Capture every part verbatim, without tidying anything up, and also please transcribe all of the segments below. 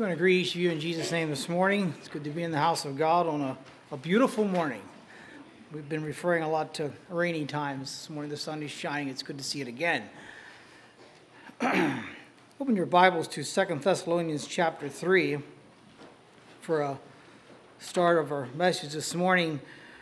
I'm going to greet each of you in Jesus' name this morning. It's good to be in the house of God on a, a beautiful morning. We've been referring a lot to rainy times. This morning the sun is shining. It's good to see it again. Open your Bibles to Second Thessalonians chapter three for a start of our message this morning.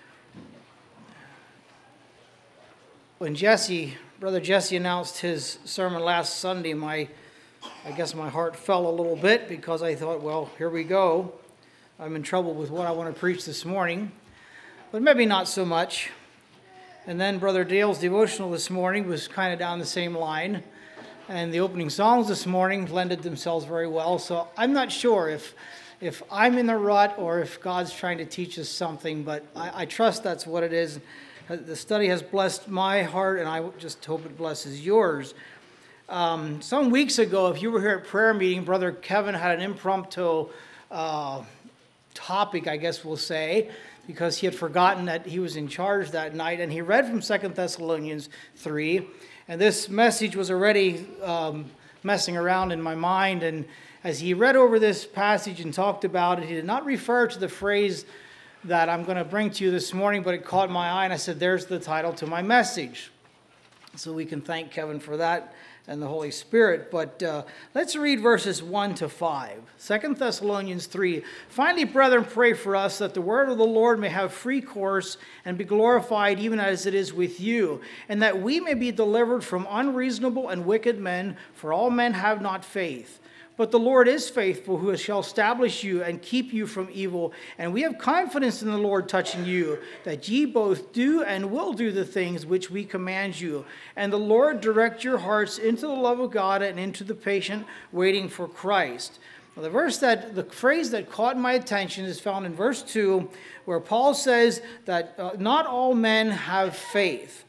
When Jesse, Brother Jesse announced his sermon last Sunday, my I guess my heart fell a little bit because I thought, well, here we go. I'm in trouble with what I want to preach this morning, but maybe not so much. And then Brother Dale's devotional this morning was kind of down the same line, and the opening songs this morning lended themselves very well. So I'm not sure if if I'm in the rut or if God's trying to teach us something, but I, I trust that's what it is. The study has blessed my heart, and I just hope it blesses yours. Um, some weeks ago, if you were here at prayer meeting, Brother Kevin had an impromptu uh, topic, I guess we'll say, because he had forgotten that he was in charge that night, and he read from Second Thessalonians three, and this message was already um, messing around in my mind, and as he read over this passage and talked about it, he did not refer to the phrase that I'm going to bring to you this morning, but it caught my eye, and I said, there's the title to my message. So we can thank Kevin for that and the Holy Spirit. But uh, let's read verses one to five. Second Thessalonians three. Finally, brethren, pray for us that the word of the Lord may have free course and be glorified even as it is with you, and that we may be delivered from unreasonable and wicked men, for all men have not faith. But the Lord is faithful, who shall establish you and keep you from evil. And we have confidence in the Lord touching you, that ye both do and will do the things which we command you. And the Lord direct your hearts into the love of God and into the patient waiting for Christ. Now, the verse that, the phrase that caught my attention is found in verse two, where Paul says that uh, not all men have faith.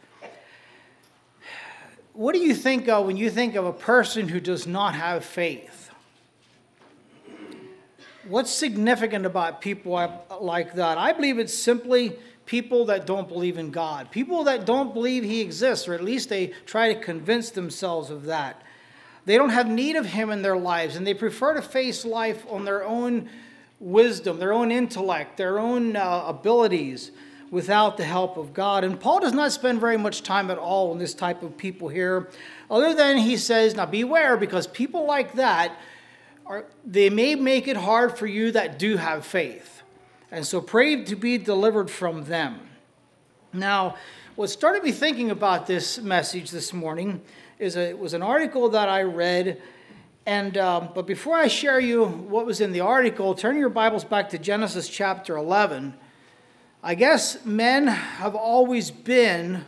What do you think of when you think of a person who does not have faith? What's significant about people like that? I believe it's simply people that don't believe in God. People that don't believe He exists, or at least they try to convince themselves of that. They don't have need of Him in their lives, and they prefer to face life on their own wisdom, their own intellect, their own uh, abilities, without the help of God. And Paul does not spend very much time at all on this type of people here, other than he says, now beware, because people like that, Are, they may make it hard for you that do have faith. And so pray to be delivered from them. Now, what started me thinking about this message this morning is a, it was an article that I read. And um, but before I share you what was in the article, turn your Bibles back to Genesis chapter eleven. I guess men have always been,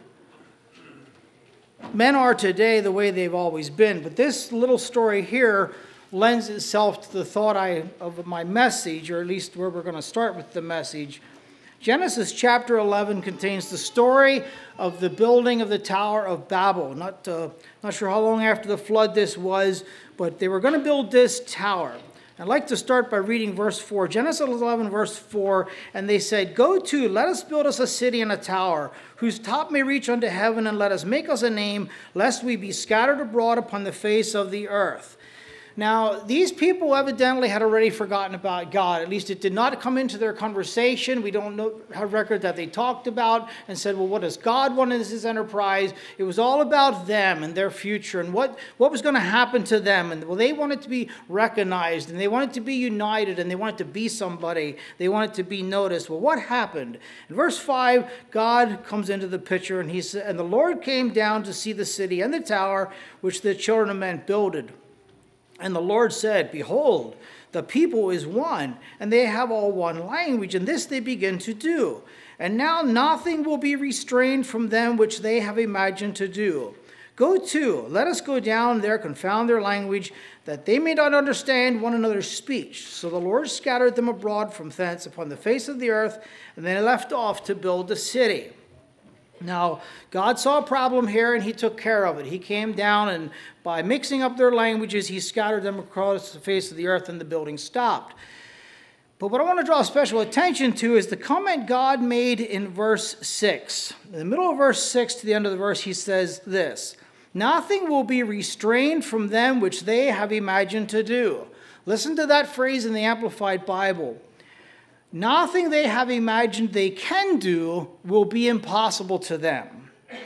men are today the way they've always been. But this little story here lends itself to the thought I, of my message, or at least where we're going to start with the message. Genesis chapter eleven contains the story of the building of the Tower of Babel. Not, uh, not sure how long after the flood this was, but they were going to build this tower. I'd like to start by reading verse four. Genesis eleven, verse four, and they said, Go to, let us build us a city and a tower, whose top may reach unto heaven, and let us make us a name, lest we be scattered abroad upon the face of the earth. Now, these people evidently had already forgotten about God. At least it did not come into their conversation. We don't know, have record that they talked about and said, well, what does God want in this enterprise? It was all about them and their future and what, what was going to happen to them. And well, they wanted to be recognized, and they wanted to be united, and they wanted to be somebody. They wanted to be noticed. Well, what happened? In verse five, God comes into the picture, and he said, And the Lord came down to see the city and the tower which the children of men builded. And the Lord said, Behold, the people is one, and they have all one language, and this they begin to do. And now nothing will be restrained from them which they have imagined to do. Go to, let us go down there, confound their language, that they may not understand one another's speech. So the Lord scattered them abroad from thence upon the face of the earth, and they left off to build the city. Now, God saw a problem here, and He took care of it. He came down, and by mixing up their languages, He scattered them across the face of the earth, and the building stopped. But what I want to draw special attention to is the comment God made in verse six. In the middle of verse six to the end of the verse, He says this, Nothing will be restrained from them which they have imagined to do. Listen to that phrase in the Amplified Bible. Nothing they have imagined they can do will be impossible to them.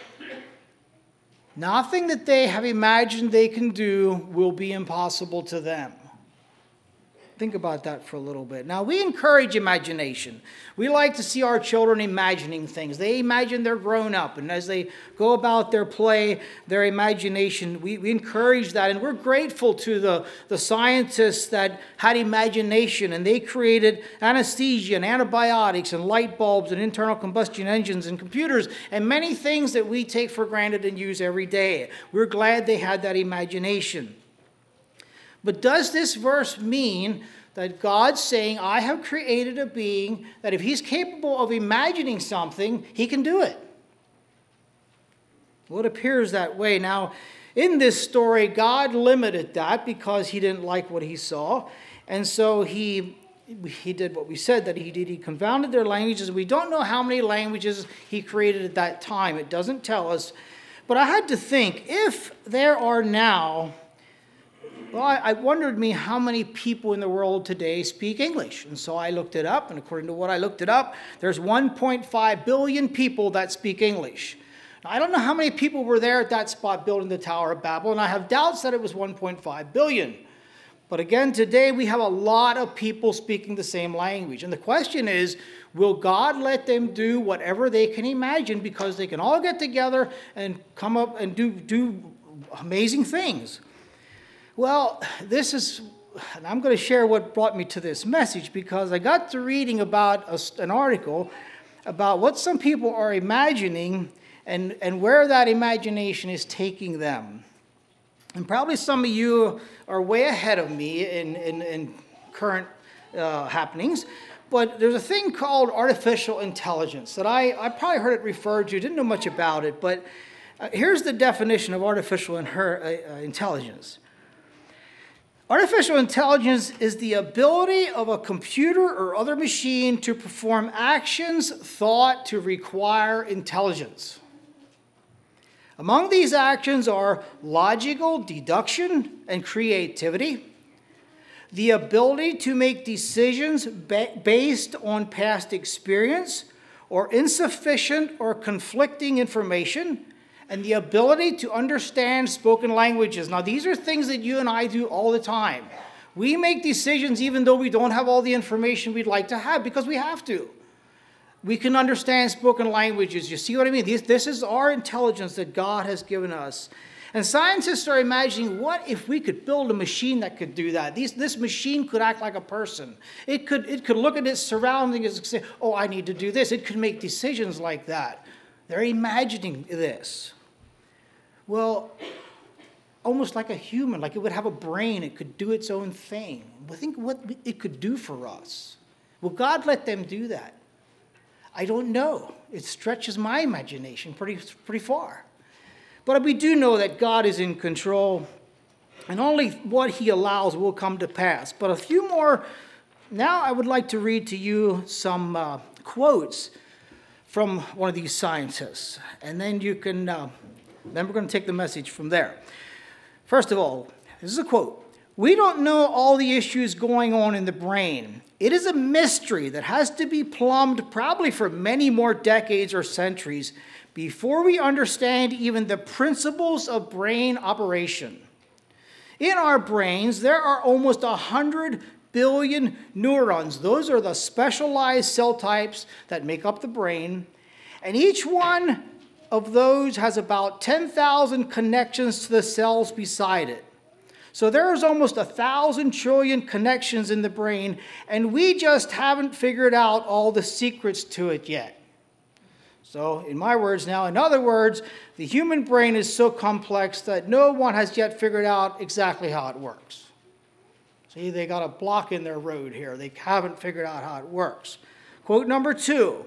Nothing that they have imagined they can do will be impossible to them. Think about that for a little bit. Now, we encourage imagination. We like to see our children imagining things. They imagine they're grown up, and as they go about their play, their imagination, we, we encourage that. And we're grateful to the, the scientists that had imagination, and they created anesthesia and antibiotics and light bulbs and internal combustion engines and computers and many things that we take for granted and use every day. We're glad they had that imagination. But does this verse mean that God's saying, I have created a being that if he's capable of imagining something, he can do it? Well, it appears that way. Now, in this story, God limited that because he didn't like what he saw. And so he, he did what we said that he did. He confounded their languages. We don't know how many languages he created at that time. It doesn't tell us. But I had to think, if there are now... Well, I, I wondered me how many people in the world today speak English. And so I looked it up, and according to what I looked it up, there's one point five billion people that speak English. Now, I don't know how many people were there at that spot building the Tower of Babel, and I have doubts that it was one point five billion. But again, today we have a lot of people speaking the same language. And the question is, will God let them do whatever they can imagine because they can all get together and come up and do, do amazing things? Well, this is, and I'm going to share what brought me to this message because I got to reading about a, an article about what some people are imagining and, and where that imagination is taking them. And probably some of you are way ahead of me in, in, in current uh, happenings, but there's a thing called artificial intelligence that I, I probably heard it referred to, didn't know much about it, but uh, here's the definition of artificial in her, uh, intelligence. Artificial intelligence is the ability of a computer or other machine to perform actions thought to require intelligence. Among these actions are logical deduction and creativity, the ability to make decisions ba- based on past experience or insufficient or conflicting information, and the ability to understand spoken languages. Now, these are things that you and I do all the time. We make decisions even though we don't have all the information we'd like to have because we have to. We can understand spoken languages. You see what I mean? This, this is our intelligence that God has given us. And scientists are imagining, what if we could build a machine that could do that? These, this machine could act like a person. It could, it could look at its surroundings and say, oh, I need to do this. It could make decisions like that. They're imagining this. Well, almost like a human, like it would have a brain, it could do its own thing. But think what it could do for us. Will God let them do that? I don't know. It stretches my imagination pretty, pretty far. But we do know that God is in control, and only what he allows will come to pass. But a few more, now I would like to read to you some uh, quotes from one of these scientists, and then you can... Uh, Then we're going to take the message from there. First of all, this is a quote. We don't know all the issues going on in the brain. It is a mystery that has to be plumbed probably for many more decades or centuries before we understand even the principles of brain operation. In our brains, there are almost one hundred billion neurons. Those are the specialized cell types that make up the brain. And each one of those has about ten thousand connections to the cells beside it. So there's almost a thousand trillion connections in the brain, and we just haven't figured out all the secrets to it yet. So in my words now, in other words, the human brain is so complex that no one has yet figured out exactly how it works. See, they got a block in their road here. They haven't figured out how it works. Quote number two.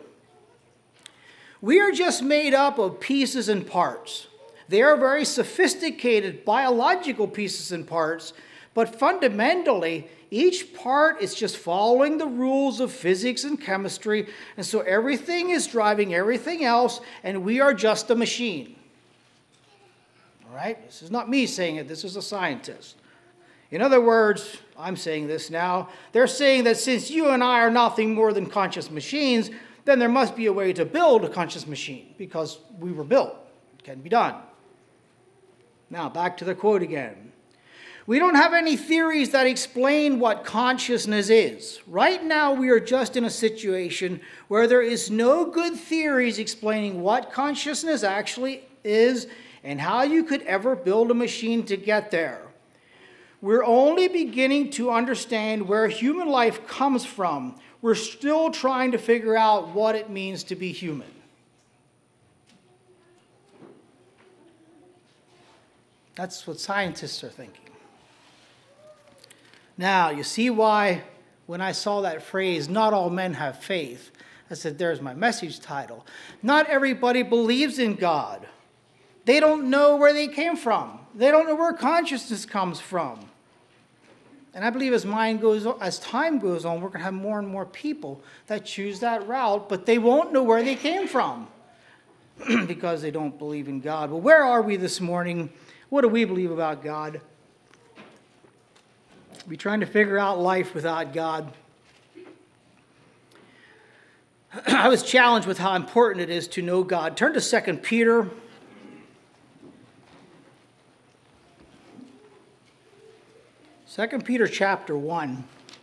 We are just made up of pieces and parts. They are very sophisticated biological pieces and parts, but fundamentally, each part is just following the rules of physics and chemistry, and so everything is driving everything else, and we are just a machine. All right? This is not me saying it. This is a scientist. In other words, I'm saying this now, they're saying that since you and I are nothing more than conscious machines, then there must be a way to build a conscious machine because we were built. It can be done. Now, back to the quote again. We don't have any theories that explain what consciousness is. Right now, we are just in a situation where there is no good theories explaining what consciousness actually is and how you could ever build a machine to get there. We're only beginning to understand where human life comes from. We're still trying to figure out what it means to be human. That's what scientists are thinking. Now, you see why when I saw that phrase, not all men have faith, I said, there's my message title. Not everybody believes in God. They don't know where they came from. They don't know where consciousness comes from. And I believe as mind goes on, as time goes on, we're going to have more and more people that choose that route, but they won't know where they came from because they don't believe in God. Well, where are we this morning? What do we believe about God? We're trying to figure out life without God. I was challenged with how important it is to know God. Turn to Second Peter. Second Peter chapter one.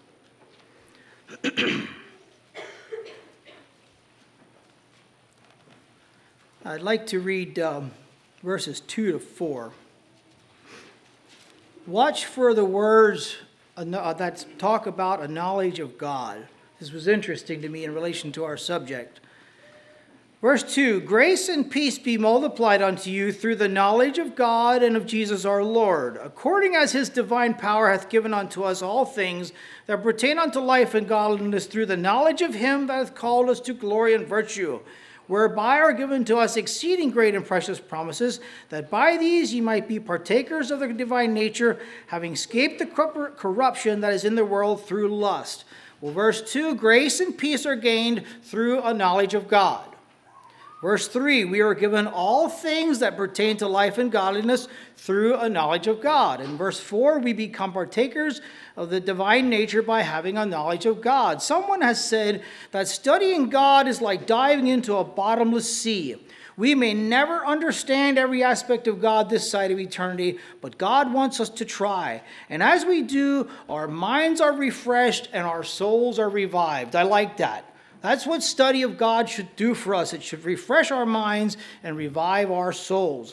I'd like to read um, verses two to four. Watch for the words that talk about a knowledge of God. This was interesting to me in relation to our subject. Verse two, grace and peace be multiplied unto you through the knowledge of God and of Jesus our Lord, according as his divine power hath given unto us all things that pertain unto life and godliness through the knowledge of him that hath called us to glory and virtue, whereby are given to us exceeding great and precious promises, that by these ye might be partakers of the divine nature, having escaped the corruption that is in the world through lust. Well, verse two, grace and peace are gained through a knowledge of God. Verse three, we are given all things that pertain to life and godliness through a knowledge of God. In verse four, we become partakers of the divine nature by having a knowledge of God. Someone has said that studying God is like diving into a bottomless sea. We may never understand every aspect of God this side of eternity, but God wants us to try. And as we do, our minds are refreshed and our souls are revived. I like that. That's what study of God should do for us. It should refresh our minds and revive our souls.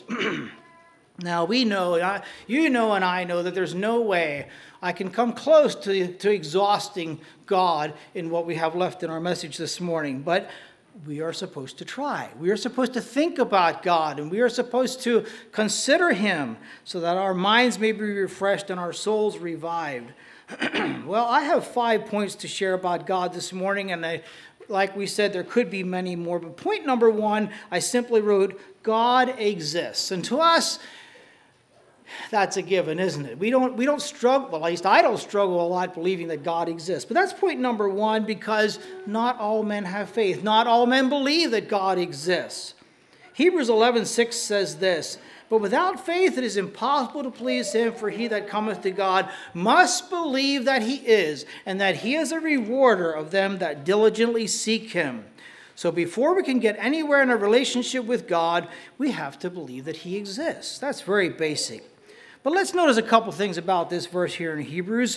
Now, we know, you know and I know that there's no way I can come close to, to exhausting God in what we have left in our message this morning. But we are supposed to try. We are supposed to think about God, and we are supposed to consider him so that our minds may be refreshed and our souls revived. Well, I have five points to share about God this morning, and I, like we said, there could be many more. But point number one, I simply wrote, God exists. And to us, that's a given, isn't it? We don't, we don't struggle, well, at least I don't struggle a lot believing that God exists. But that's point number one, because not all men have faith. Not all men believe that God exists. Hebrews eleven six says this, but without faith it is impossible to please him, for he that cometh to God must believe that he is, and that he is a rewarder of them that diligently seek him. So before we can get anywhere in a relationship with God, we have to believe that he exists. That's very basic. But let's notice a couple things about this verse here in Hebrews.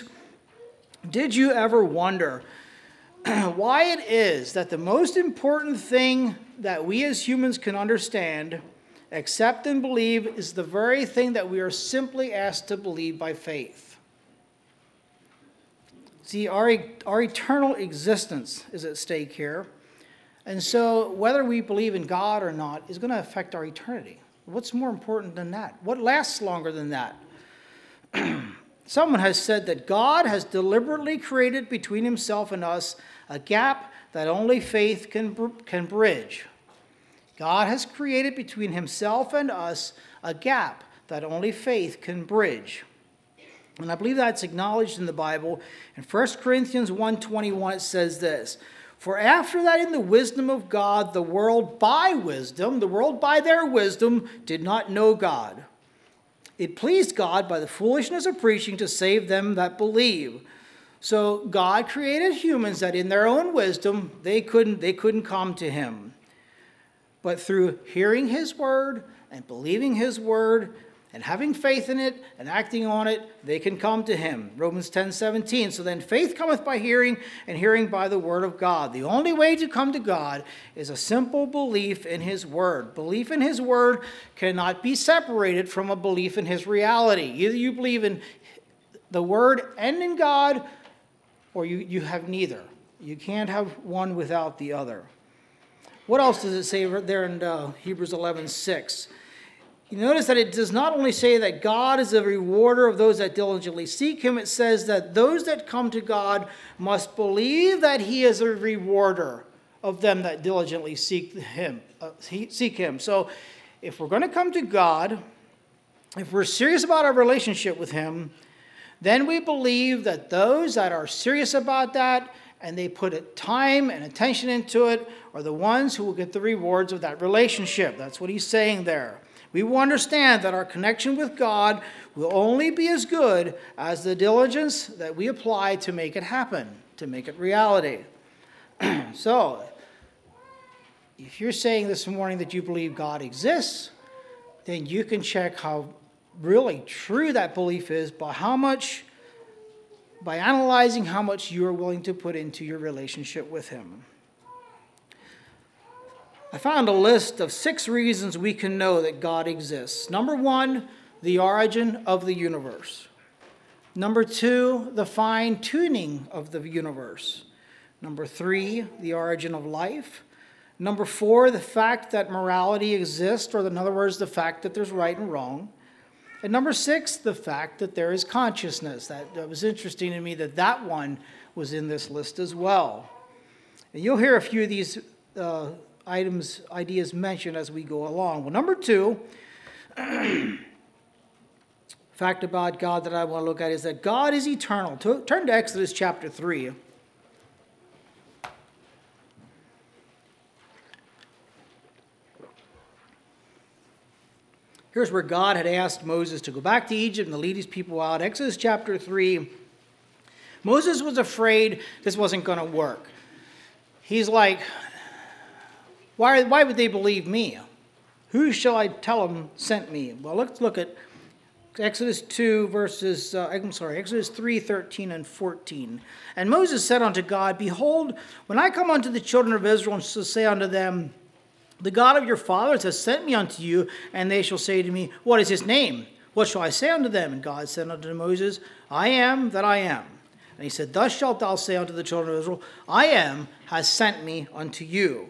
Did you ever wonder why it is that the most important thing that we as humans can understand, accept, and believe is the very thing that we are simply asked to believe by faith? See, our, our eternal existence is at stake here. And so whether we believe in God or not is going to affect our eternity. What's more important than that? What lasts longer than that? Someone has said that God has deliberately created between himself and us a gap that only faith can, can bridge. God has created between himself and us a gap that only faith can bridge. And I believe that's acknowledged in the Bible. In First Corinthians one twenty-one, it says this, for after that in the wisdom of God, the world by wisdom, the world by their wisdom, did not know God. It pleased God by the foolishness of preaching to save them that believe. So God created humans that in their own wisdom, they couldn't, they couldn't come to him. But through hearing his word and believing his word and having faith in it and acting on it, they can come to him. Romans ten seventeen. So then faith cometh by hearing, and hearing by the word of God. The only way to come to God is a simple belief in his word. Belief in his word cannot be separated from a belief in his reality. Either you believe in the word and in God, or you, you have neither. You can't have one without the other. What else does it say there in uh, Hebrews eleven six? You notice that it does not only say that God is a rewarder of those that diligently seek him, it says that those that come to God must believe that he is a rewarder of them that diligently seek him. Uh, seek him. So if we're going to come to God, if we're serious about our relationship with him, then we believe that those that are serious about that and they put time and attention into it are the ones who will get the rewards of that relationship. That's what he's saying there. We will understand that our connection with God will only be as good as the diligence that we apply to make it happen, to make it reality. So, if you're saying this morning that you believe God exists, then you can check how really true that belief is by how much, by analyzing how much you are willing to put into your relationship with him. I found a list of six reasons we can know that God exists. Number one, the origin of the universe. Number two, the fine-tuning of the universe. Number three, the origin of life. Number four, the fact that morality exists, or in other words, the fact that there's right and wrong. And number six, the fact that there is consciousness. That, that was interesting to me that that one was in this list as well. And you'll hear a few of these uh, items, ideas mentioned as we go along. Well, number two, fact about God that I want to look at is that God is eternal. Turn to Exodus chapter three. Here's where God had asked Moses to go back to Egypt and to lead his people out. Exodus chapter three. Moses was afraid this wasn't going to work. He's like, why, why would they believe me? Who shall I tell them sent me? Well, let's look at Exodus two, verses, uh, I'm sorry, Exodus three, thirteen and fourteen. And Moses said unto God, Behold, when I come unto the children of Israel and shall say unto them, The God of your fathers has sent me unto you, and they shall say to me, What is his name? What shall I say unto them? And God said unto Moses, I am that I am. And he said, Thus shalt thou say unto the children of Israel, I am has sent me unto you.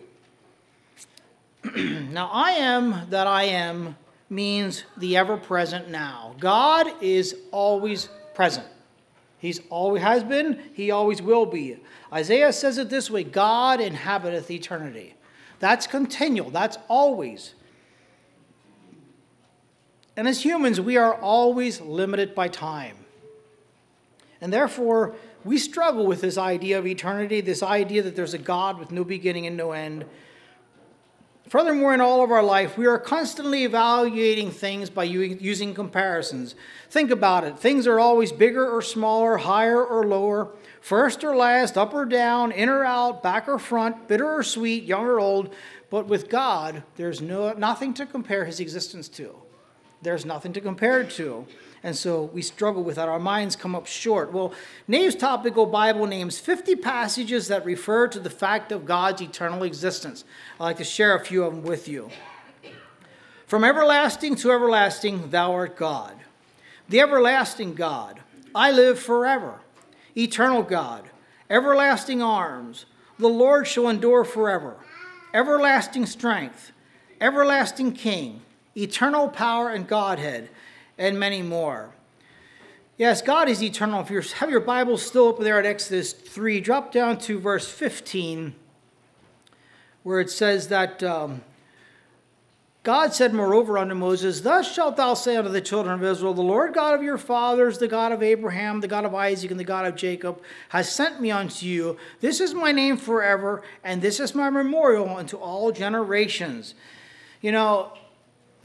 Now, I am that I am means the ever-present now. God is always present. He's always has been, he always will be. Isaiah says it this way, God inhabiteth eternity. That's continual, that's always. And as humans, we are always limited by time. And therefore, we struggle with this idea of eternity, this idea that there's a God with no beginning and no end. Furthermore, in all of our life, we are constantly evaluating things by using comparisons. Think about it. Things are always bigger or smaller, higher or lower, first or last, up or down, in or out, back or front, bitter or sweet, young or old. But with God, there's no nothing to compare his existence to. There's nothing to compare it to. And so we struggle with that. Our minds come up short. Well, Nave's Topical Bible names fifty passages that refer to the fact of God's eternal existence. I'd like to share a few of them with you. From everlasting to everlasting, thou art God. The everlasting God, I live forever. Eternal God, everlasting arms, the Lord shall endure forever. Everlasting strength, everlasting King, eternal power and Godhead, and many more. Yes, God is eternal. If you have your Bible still up there at Exodus three, drop down to verse fifteen, where it says that um, God said moreover unto Moses, Thus shalt thou say unto the children of Israel, The Lord God of your fathers, the God of Abraham, the God of Isaac, and the God of Jacob, has sent me unto you. This is my name forever, and this is my memorial unto all generations. You know,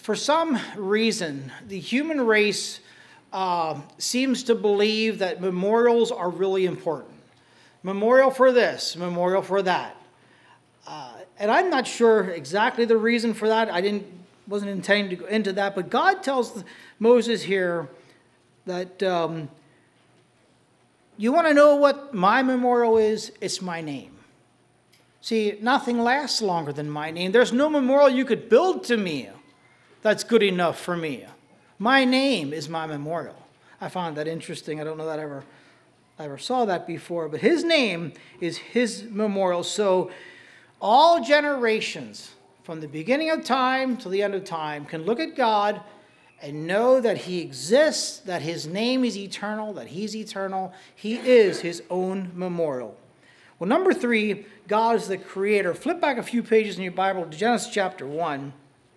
for some reason, the human race uh, seems to believe that memorials are really important. Memorial for this, memorial for that. Uh, and I'm not sure exactly the reason for that. I didn't, wasn't intending to go into that. But God tells Moses here that um, you want to know what my memorial is? It's my name. See, nothing lasts longer than my name. There's no memorial you could build to me that's good enough for me. My name is my memorial. I found that interesting. I don't know that I ever, I ever saw that before. But his name is his memorial. So all generations, from the beginning of time to the end of time, can look at God and know that he exists, that his name is eternal, that he's eternal. He is his own memorial. Well, number three, God is the creator. Flip back a few pages in your Bible to Genesis chapter one.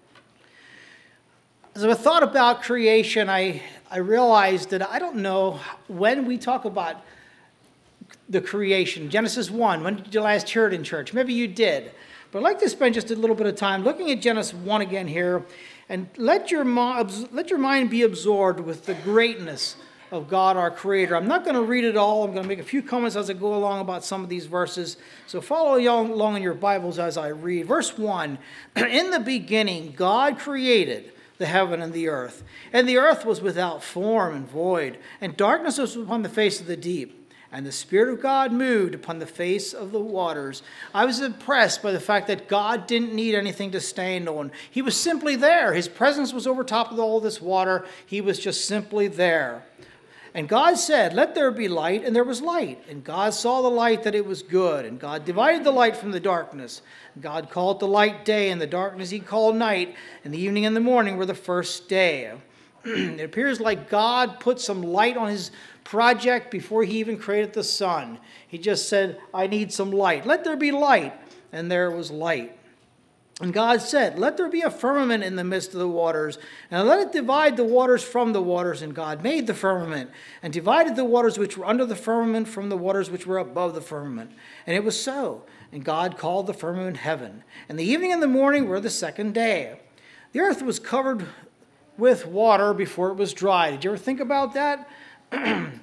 As I thought about creation, I, I realized that I don't know when we talk about the creation. Genesis one, when did you last hear it in church? Maybe you did. But I'd like to spend just a little bit of time looking at Genesis one again here, and let your, let your mind be absorbed with the greatness of God, our Creator. I'm not going to read it all. I'm going to make a few comments as I go along about some of these verses. So follow along in your Bibles as I read. Verse one, in the beginning, God created the heaven and the earth. And the earth was without form and void, and darkness was upon the face of the deep. And the Spirit of God moved upon the face of the waters. I was impressed by the fact that God didn't need anything to stand on. He was simply there. His presence was over top of all this water. He was just simply there. And God said, let there be light, and there was light. And God saw the light that it was good. And God divided the light from the darkness. God called the light day, and the darkness he called night. And the evening and the morning were the first day. It appears like God put some light on his project before he even created the sun. He just said, I need some light. Let there be light. And there was light. And God said, let there be a firmament in the midst of the waters, and let it divide the waters from the waters. And God made the firmament, and divided the waters which were under the firmament from the waters which were above the firmament. And it was so. And God called the firmament heaven. And the evening and the morning were the second day. The earth was covered with water before it was dry. Did you ever think about that? And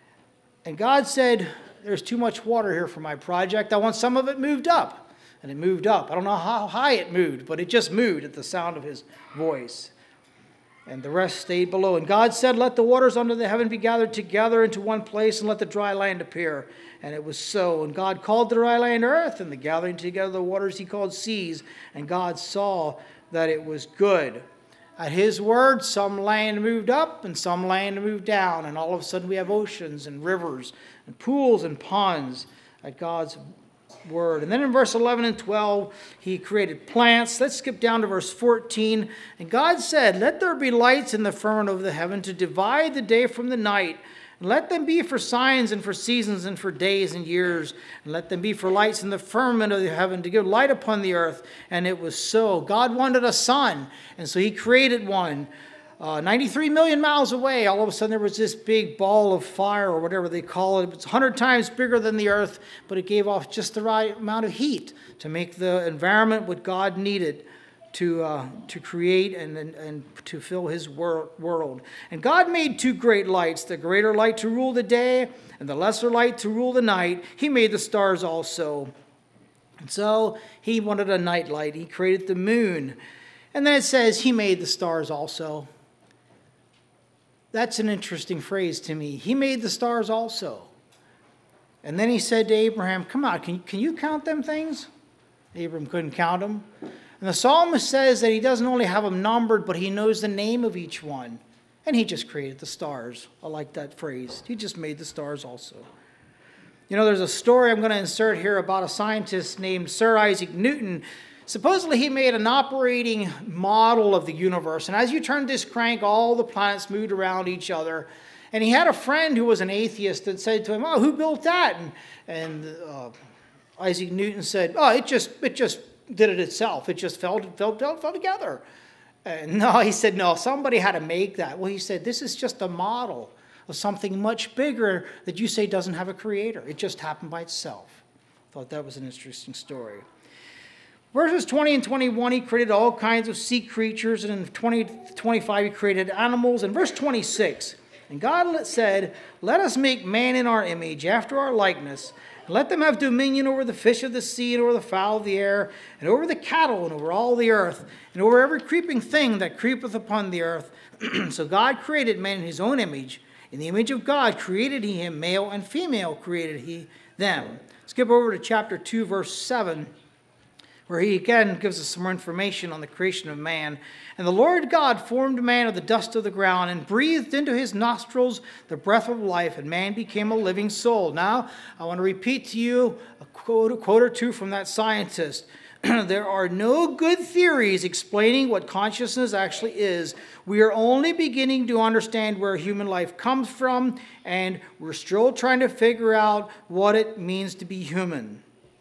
God said, there's too much water here for my project. I want some of it moved up. And it moved up. I don't know how high it moved, but it just moved at the sound of his voice. And the rest stayed below. And God said, let the waters under the heaven be gathered together into one place, and let the dry land appear. And it was so. And God called the dry land earth, and the gathering together of the waters he called seas. And God saw that it was good. At his word, some land moved up and some land moved down. And all of a sudden we have oceans and rivers and pools and ponds at God's word. And then in verse eleven and twelve, he created plants. Let's skip down to verse fourteen. And God said, let there be lights in the firmament of the heaven to divide the day from the night. And let them be for signs and for seasons and for days and years. And let them be for lights in the firmament of the heaven to give light upon the earth. And it was so. God wanted a sun, and so he created one. Uh, ninety-three million miles away, all of a sudden there was this big ball of fire, or whatever they call it. It's one hundred times bigger than the earth, but it gave off just the right amount of heat to make the environment what God needed to uh, to create and, and, and to fill his wor- world. And God made two great lights, the greater light to rule the day and the lesser light to rule the night. He made the stars also. And so he wanted a night light. He created the moon. And then it says he made the stars also. That's an interesting phrase to me. He made the stars also. And then he said to Abraham, come on, can, can you count them things? Abraham couldn't count them. And the psalmist says that he doesn't only have them numbered, but he knows the name of each one. And he just created the stars. I like that phrase. He just made the stars also. You know, there's a story I'm going to insert here about a scientist named Sir Isaac Newton. Supposedly he made an operating model of the universe. And as you turned this crank, all the planets moved around each other. And he had a friend who was an atheist that said to him, oh, who built that? And, and uh, Isaac Newton said, oh, it just it just did it itself. It just fell, fell, fell, fell together. And no, he said, no, somebody had to make that. Well, he said, this is just a model of something much bigger that you say doesn't have a creator. It just happened by itself. I thought that was an interesting story. Verses twenty and twenty-one, he created all kinds of sea creatures, and in twenty, twenty-five, he created animals. And verse twenty-six, and God said, let us make man in our image, after our likeness, and let them have dominion over the fish of the sea, and over the fowl of the air, and over the cattle, and over all the earth, and over every creeping thing that creepeth upon the earth. So God created man in his own image. In the image of God created he him, male and female created he them. Skip over to chapter two, verse seven, where he again gives us some more information on the creation of man. And the Lord God formed man of the dust of the ground and breathed into his nostrils the breath of life, and man became a living soul. Now, I want to repeat to you a quote, a quote or two from that scientist. There are no good theories explaining what consciousness actually is. We are only beginning to understand where human life comes from, and we're still trying to figure out what it means to be human.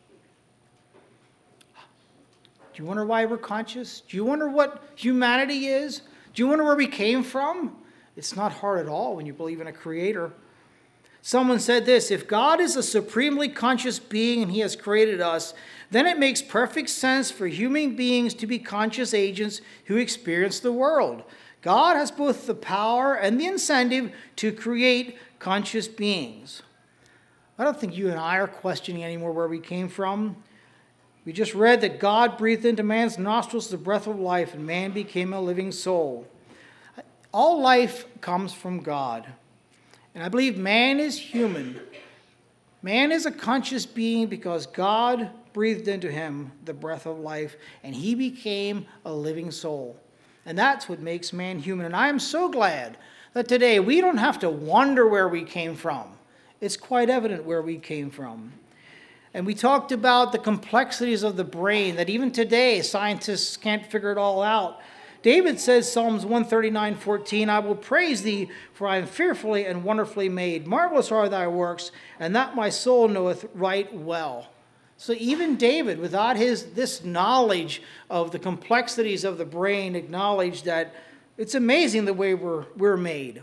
Do you wonder why we're conscious? Do you wonder what humanity is? Do you wonder where we came from? It's not hard at all when you believe in a creator. Someone said this, if God is a supremely conscious being and he has created us, then it makes perfect sense for human beings to be conscious agents who experience the world. God has both the power and the incentive to create conscious beings. I don't think you and I are questioning anymore where we came from. We just read that God breathed into man's nostrils the breath of life, and man became a living soul. All life comes from God. And I believe man is human. Man is a conscious being because God breathed into him the breath of life, and he became a living soul. And that's what makes man human. And I am so glad that today we don't have to wonder where we came from. It's quite evident where we came from. And we talked about the complexities of the brain, that even today scientists can't figure it all out. David says, Psalms one thirty-nine, fourteen, I will praise thee, for I am fearfully and wonderfully made. Marvelous are thy works, and that my soul knoweth right well. So even David, without his this knowledge of the complexities of the brain, acknowledged that it's amazing the way we're, we're made.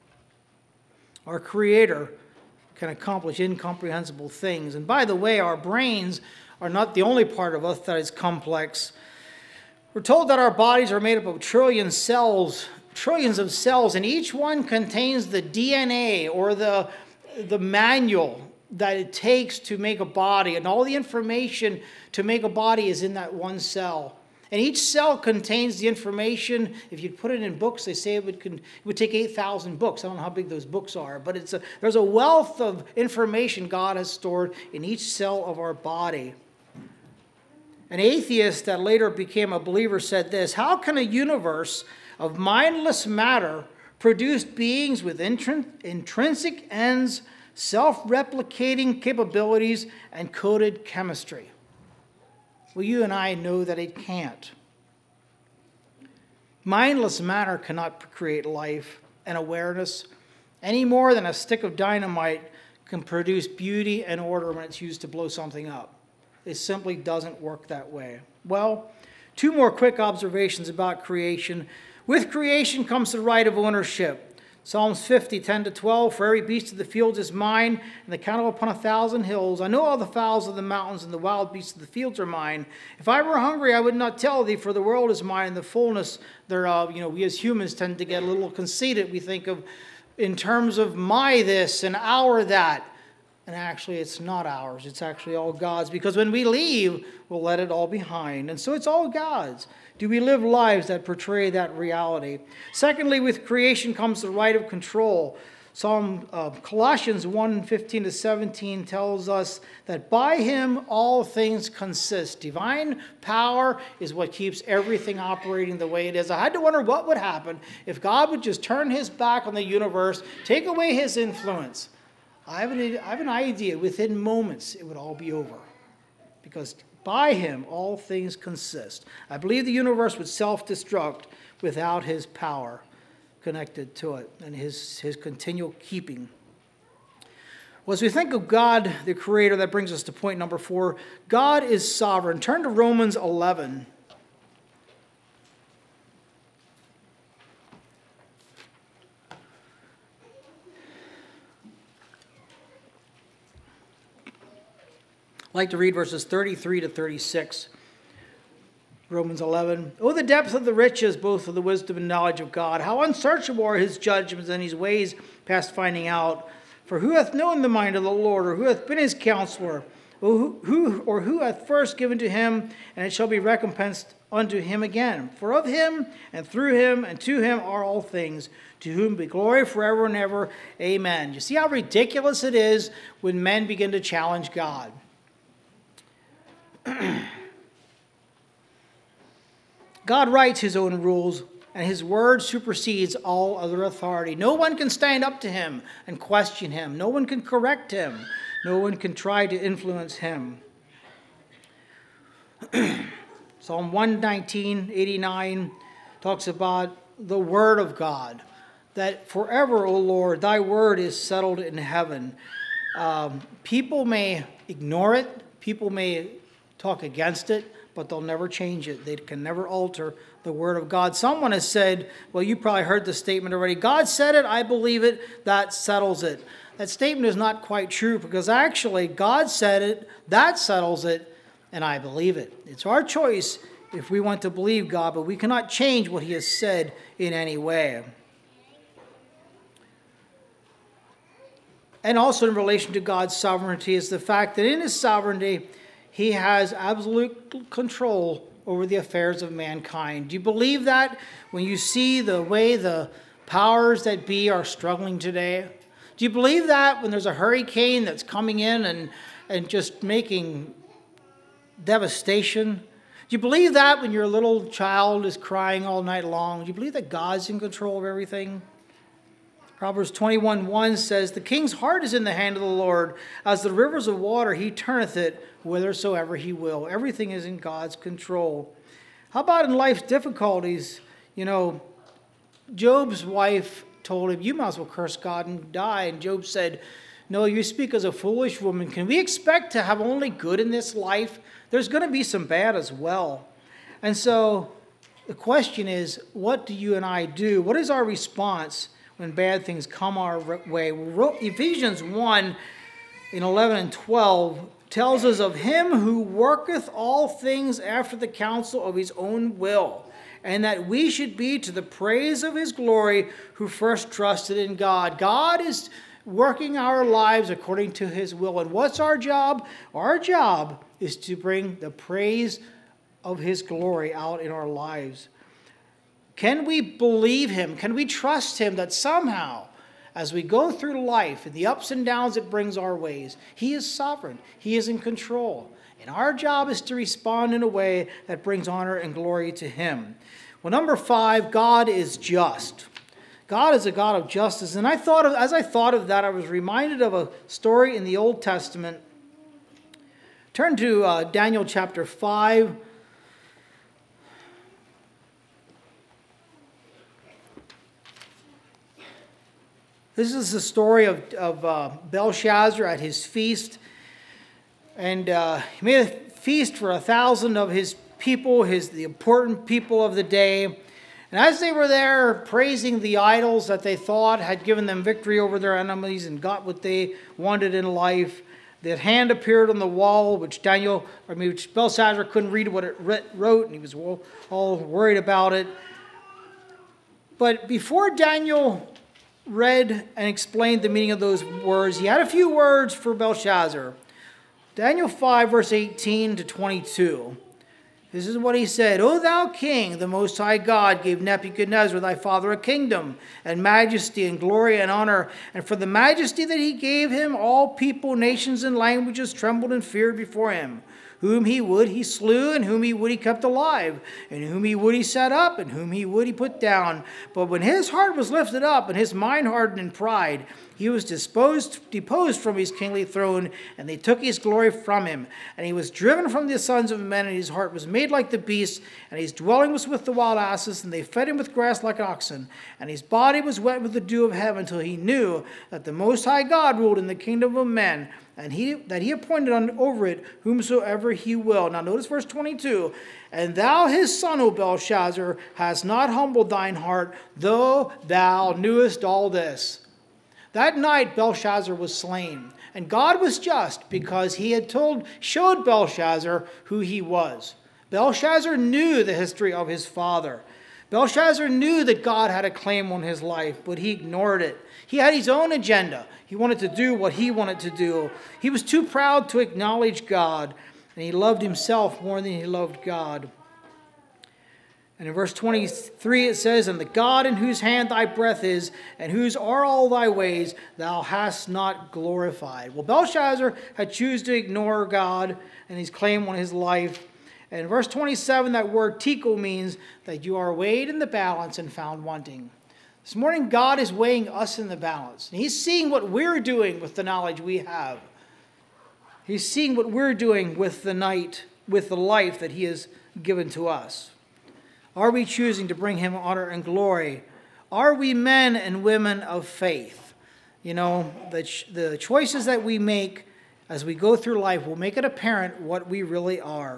Our Creator can accomplish incomprehensible things. And by the way, our brains are not the only part of us that is complex. We're told that our bodies are made up of trillion cells, trillions of cells, and each one contains the D N A or the, the manual that it takes to make a body. And all the information to make a body is in that one cell. And each cell contains the information. If you put it in books, they say it would, it would take eight thousand books. I don't know how big those books are, but it's a, there's a wealth of information God has stored in each cell of our body. An atheist that later became a believer said this, how can a universe of mindless matter produce beings with intrin- intrinsic ends, self-replicating capabilities, and coded chemistry? Well, you and I know that it can't. Mindless matter cannot create life and awareness any more than a stick of dynamite can produce beauty and order when it's used to blow something up. It simply doesn't work that way. Well, two more quick observations about creation. With creation comes the right of ownership. Psalms fifty, ten to twelve, for every beast of the field is mine, and the cattle upon a thousand hills. I know all the fowls of the mountains, and the wild beasts of the fields are mine. If I were hungry, I would not tell thee, for the world is mine, and the fullness thereof. You know, we as humans tend to get a little conceited. We think of in terms of my this and our that. And actually, it's not ours. It's actually all God's. Because when we leave, we'll let it all behind. And so it's all God's. Do we live lives that portray that reality? Secondly, with creation comes the right of control. Psalm uh, Colossians one, fifteen to seventeen tells us that by him all things consist. Divine power is what keeps everything operating the way it is. I had to wonder what would happen if God would just turn his back on the universe, take away his influence. I have, an, I have an idea. Within moments, it would all be over. Because by him, all things consist. I believe the universe would self-destruct without his power connected to it and his, his continual keeping. Well, as we think of God, the Creator, that brings us to point number four. God is sovereign. Turn to Romans eleven. I'd like to read verses thirty-three to thirty-six. Romans eleven. Oh, the depth of the riches, both of the wisdom and knowledge of God. How unsearchable are his judgments and his ways past finding out. For who hath known the mind of the Lord, or who hath been his counselor? Or who, who, or who hath first given to him, and it shall be recompensed unto him again? For of him, and through him, and to him are all things, to whom be glory forever and ever. Amen. You see how ridiculous it is when men begin to challenge God. God writes his own rules, and his word supersedes all other authority. No one can stand up to him and question him. No one can correct him. No one can try to influence him. Psalm one nineteen, eighty-nine talks about the word of God, that forever, O Lord, thy word is settled in heaven. Um, people may ignore it. People may talk against it, but they'll never change it. They can never alter the word of God. Someone has said, well, you probably heard the statement already, God said it, I believe it, that settles it. That statement is not quite true, because actually God said it, that settles it, and I believe it. It's our choice if we want to believe God, but we cannot change what he has said in any way. And also in relation to God's sovereignty is the fact that in his sovereignty, he has absolute control over the affairs of mankind. Do you believe that when you see the way the powers that be are struggling today? Do you believe that when there's a hurricane that's coming in and, and just making devastation? Do you believe that when your little child is crying all night long? Do you believe that God's in control of everything? Proverbs twenty-one one says, the king's heart is in the hand of the Lord. As the rivers of water, he turneth it whithersoever he will. Everything is in God's control. How about in life's difficulties? You know, Job's wife told him, you might as well curse God and die. And Job said, no, you speak as a foolish woman. Can we expect to have only good in this life? There's going to be some bad as well. And so the question is, what do you and I do? What is our response when bad things come our way? Ephesians one in eleven and twelve tells us of him who worketh all things after the counsel of his own will, and that we should be to the praise of his glory who first trusted in God. God is working our lives according to his will. And what's our job? Our job is to bring the praise of his glory out in our lives. Can we believe him? Can we trust him that somehow, as we go through life and the ups and downs it brings our ways, he is sovereign. He is in control. And our job is to respond in a way that brings honor and glory to him. Well, number five, God is just. God is a God of justice. And I thought of, as I thought of that, I was reminded of a story in the Old Testament. Turn to uh, Daniel chapter five. This is the story of, of uh, Belshazzar at his feast. And uh, he made a feast for a thousand of his people, his the important people of the day. And as they were there praising the idols that they thought had given them victory over their enemies and got what they wanted in life, the hand appeared on the wall, which Daniel, I mean, which Belshazzar couldn't read what it wrote, and he was all, all worried about it. But before Daniel read and explained the meaning of those words, he had a few words for Belshazzar. Daniel five, verse eighteen to twenty-two. This is what he said. O thou king, the Most High God gave Nebuchadnezzar thy father a kingdom and majesty and glory and honor. And for the majesty that he gave him, all people, nations, and languages trembled and feared before him. Whom he would he slew, and whom he would he kept alive, and whom he would he set up, and whom he would he put down. But when his heart was lifted up, and his mind hardened in pride, he was disposed, deposed from his kingly throne, and they took his glory from him. And he was driven from the sons of men, and his heart was made like the beast, and his dwelling was with the wild asses, and they fed him with grass like oxen. And his body was wet with the dew of heaven, until he knew that the Most High God ruled in the kingdom of men, and he that he appointed on, over it whomsoever he will. Now notice verse twenty-two. And thou his son, O Belshazzar, hast not humbled thine heart, though thou knewest all this. That night Belshazzar was slain, and God was just because he had told, showed Belshazzar who he was. Belshazzar knew the history of his father. Belshazzar knew that God had a claim on his life, but he ignored it. He had his own agenda. He wanted to do what he wanted to do. He was too proud to acknowledge God, and he loved himself more than he loved God. And in verse twenty-three it says, "And the God in whose hand thy breath is, and whose are all thy ways, thou hast not glorified." Well, Belshazzar had chosen to ignore God and his claim on his life. And in verse twenty-seven, that word tico means that you are weighed in the balance and found wanting. This morning, God is weighing us in the balance. And he's seeing what we're doing with the knowledge we have. He's seeing what we're doing with the night, with the life that he has given to us. Are we choosing to bring him honor and glory? Are we men and women of faith? You know, the, ch- the choices that we make as we go through life will make it apparent what we really are.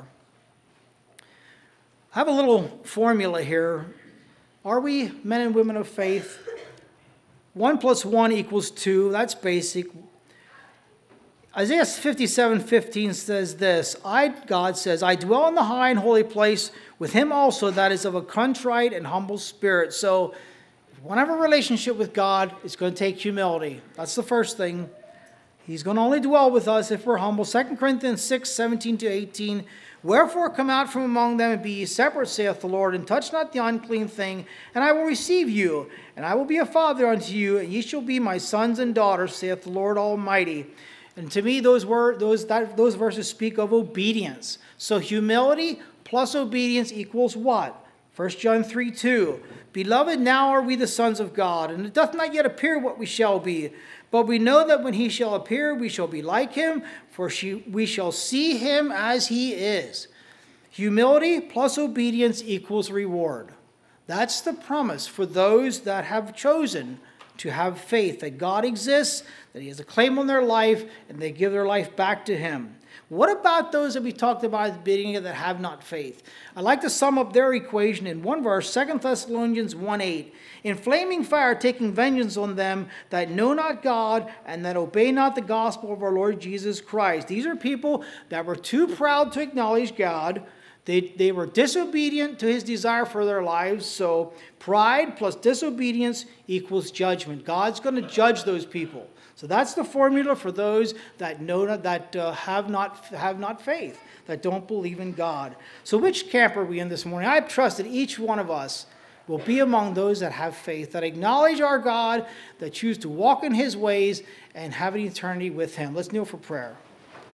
I have a little formula here. Are we men and women of faith? One plus one equals two. That's basic. Isaiah fifty-seven fifteen says this, I, God says, I dwell in the high and holy place with him also that is of a contrite and humble spirit. So if we want to have a relationship with God, it's going to take humility. That's the first thing. He's going to only dwell with us if we're humble. Second Corinthians six seventeen to eighteen. Wherefore come out from among them and be ye separate, saith the Lord, and touch not the unclean thing, and I will receive you, and I will be a father unto you, and ye shall be my sons and daughters, saith the Lord Almighty. And to me, those were those that those verses speak of obedience. So humility plus obedience equals what? First John three two. Beloved, now are we the sons of God, and it doth not yet appear what we shall be. But we know that when he shall appear, we shall be like him, for she, we shall see him as he is. Humility plus obedience equals reward. That's the promise for those that have chosen to have faith that God exists, that he has a claim on their life, and they give their life back to him. What about those that we talked about at the beginning that have not faith? I'd like to sum up their equation in one verse, Second Thessalonians one eight. In flaming fire taking vengeance on them that know not God and that obey not the gospel of our Lord Jesus Christ. These are people that were too proud to acknowledge God. They, they were disobedient to his desire for their lives. So pride plus disobedience equals judgment. God's going to judge those people. So that's the formula for those that know that uh, have not have not faith, that don't believe in God. So which camp are we in this morning? I trust that each one of us will be among those that have faith, that acknowledge our God, that choose to walk in his ways and have an eternity with him. Let's kneel for prayer.